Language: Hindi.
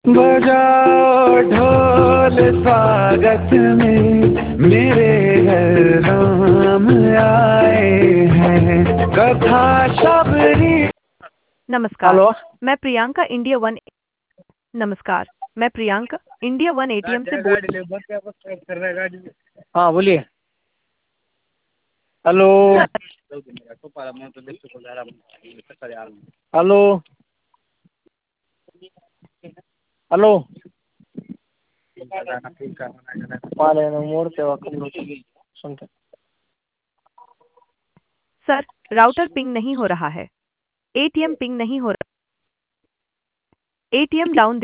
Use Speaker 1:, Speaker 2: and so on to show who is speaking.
Speaker 1: बजाओ ढोल स्वागत में मेरे घर राम आए हैं कथा शबरी।
Speaker 2: नमस्कार।
Speaker 3: हेलो।
Speaker 2: मैं प्रियंका इंडिया वन। नमस्कार। मैं प्रियंका इंडिया वन एटीएम से बोल।
Speaker 3: हाँ बोलिए। हेलो। हेलो। हेलो। मोड़ पे सुनते।
Speaker 2: सर, राउटर पिंग नहीं हो रहा है। एटीएम पिंग नहीं हो रहा। ATM down